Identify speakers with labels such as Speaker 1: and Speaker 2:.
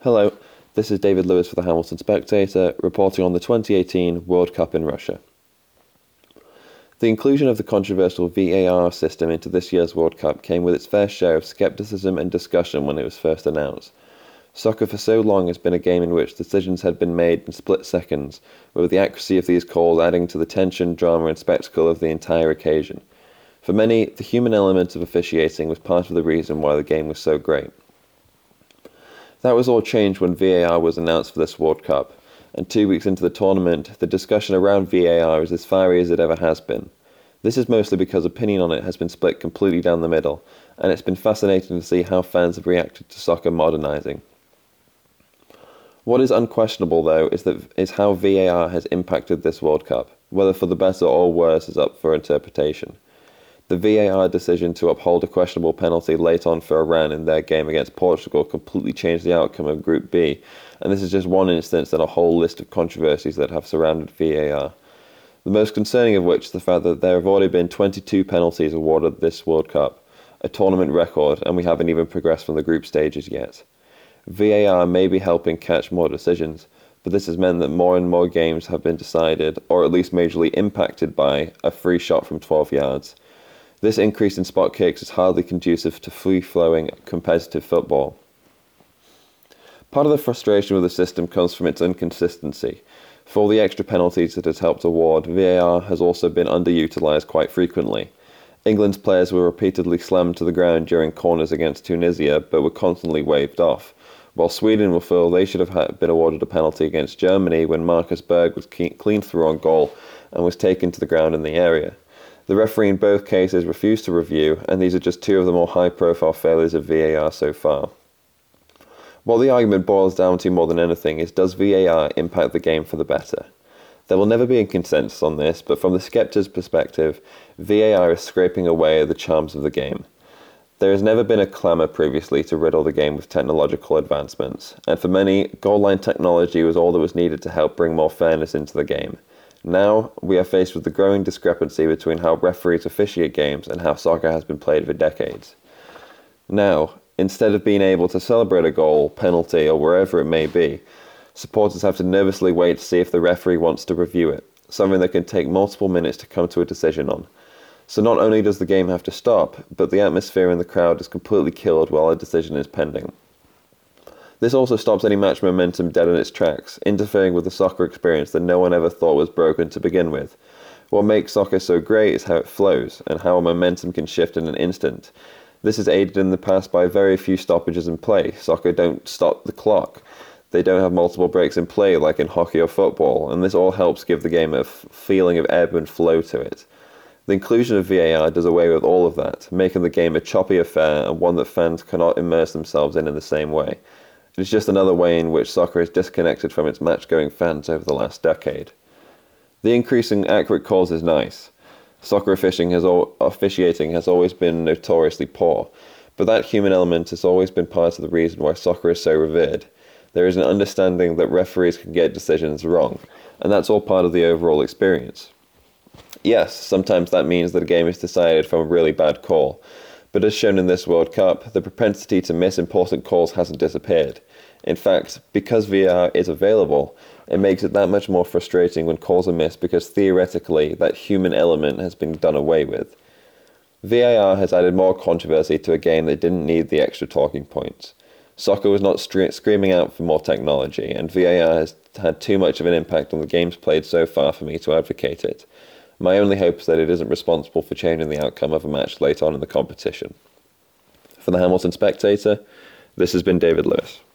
Speaker 1: Hello, this is David Lewis for the Hamilton Spectator, reporting on the 2018 World Cup in Russia. The inclusion of the controversial VAR system into this year's World Cup came with its fair share of skepticism and discussion when it was first announced. Soccer for so long has been a game in which decisions had been made in split seconds, with the accuracy of these calls adding to the tension, drama and spectacle of the entire occasion. For many, the human element of officiating was part of the reason why the game was so great. That was all changed when VAR was announced for this World Cup, and 2 weeks into the tournament, the discussion around VAR is as fiery as it ever has been. This is mostly because opinion on it has been split completely down the middle, and it's been fascinating to see how fans have reacted to soccer modernising. What is unquestionable, though, is how VAR has impacted this World Cup. Whether for the better or worse is up for interpretation. The VAR decision to uphold a questionable penalty late on for Iran in their game against Portugal completely changed the outcome of Group B, and this is just one instance in a whole list of controversies that have surrounded VAR. The most concerning of which is the fact that there have already been 22 penalties awarded this World Cup, a tournament record, and we haven't even progressed from the group stages yet. VAR may be helping catch more decisions, but this has meant that more and more games have been decided, or at least majorly impacted by, a free shot from 12 yards. This increase in spot kicks is hardly conducive to free-flowing competitive football. Part of the frustration with the system comes from its inconsistency. For all the extra penalties it has helped award, VAR has also been underutilised quite frequently. England's players were repeatedly slammed to the ground during corners against Tunisia, but were constantly waved off, while Sweden will feel they should have been awarded a penalty against Germany when Marcus Berg was clean through on goal and was taken to the ground in the area. The referee in both cases refused to review, and these are just two of the more high-profile failures of VAR so far. What the argument boils down to more than anything is, does VAR impact the game for the better? There will never be a consensus on this, but from the skeptic's perspective, VAR is scraping away at the charms of the game. There has never been a clamour previously to riddle the game with technological advancements, and for many, goal line technology was all that was needed to help bring more fairness into the game. Now, we are faced with the growing discrepancy between how referees officiate games and how soccer has been played for decades. Now, instead of being able to celebrate a goal, penalty, or wherever it may be, supporters have to nervously wait to see if the referee wants to review it, something that can take multiple minutes to come to a decision on. So not only does the game have to stop, but the atmosphere in the crowd is completely killed while a decision is pending. This also stops any match momentum dead in its tracks, interfering with the soccer experience that no one ever thought was broken to begin with. What makes soccer so great is how it flows, and how momentum can shift in an instant. This is aided in the past by very few stoppages in play. Soccer don't stop the clock. They don't have multiple breaks in play like in hockey or football, and this all helps give the game a feeling of ebb and flow to it. The inclusion of VAR does away with all of that, making the game a choppy affair and one that fans cannot immerse themselves in the same way. It is just another way in which soccer is disconnected from its match-going fans over the last decade. The increase in accurate calls is nice. Soccer officiating has always been notoriously poor, but that human element has always been part of the reason why soccer is so revered. There is an understanding that referees can get decisions wrong, and that's all part of the overall experience. Yes, sometimes that means that a game is decided from a really bad call, but as shown in this World Cup, the propensity to miss important calls hasn't disappeared. In fact, because VAR is available, it makes it that much more frustrating when calls are missed because theoretically that human element has been done away with. VAR has added more controversy to a game that didn't need the extra talking points. Soccer was not screaming out for more technology, and VAR has had too much of an impact on the games played so far for me to advocate it. My only hope is that it isn't responsible for changing the outcome of a match late on in the competition. For the Hamilton Spectator, this has been David Lewis.